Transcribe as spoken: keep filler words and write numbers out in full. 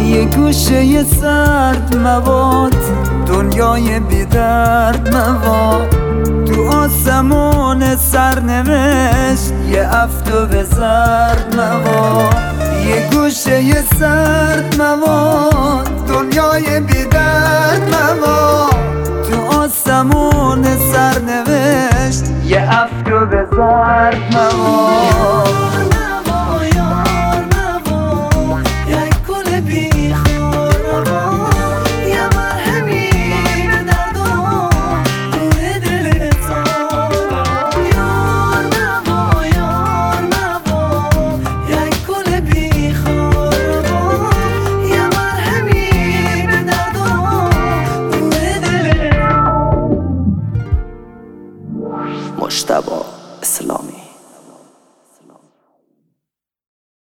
یه گوشه سرد مواد، دنیای بی درد مواد، تو آسمون سرنوشت یه افتاب زرد مواد. یه گوشه سرد مواد، دنیای بی درد مواد، تو آسمون سرنوشت یه افتاب زرد مواد.